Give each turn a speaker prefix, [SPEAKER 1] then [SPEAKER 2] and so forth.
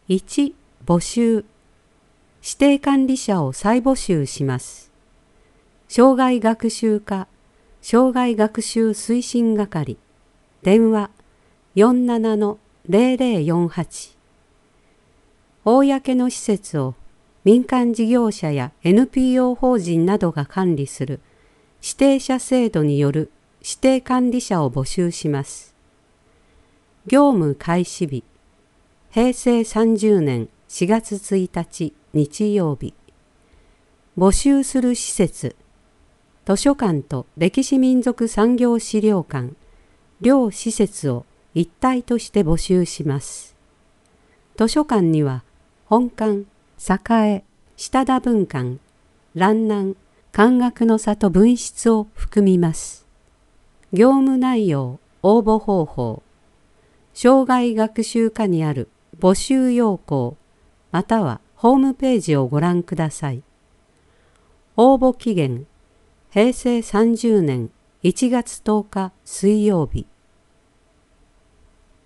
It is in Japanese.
[SPEAKER 1] 1、募集。指定管理者を再募集します。障害学習課、障害学習推進係、電話47-0048。公の施設を民間事業者や NPO 法人などが管理する指定者制度による指定管理者を募集します。業務開始日、平成30年4月1日日曜日。募集する施設、図書館と歴史民族産業資料館、両施設を一体として募集します。図書館には本館、栄、下田分館、蘭南、漢学の里分室を含みます。業務内容、応募方法、障害学習課にある募集要項、またはホームページをご覧ください。応募期限、平成30年1月10日水曜日。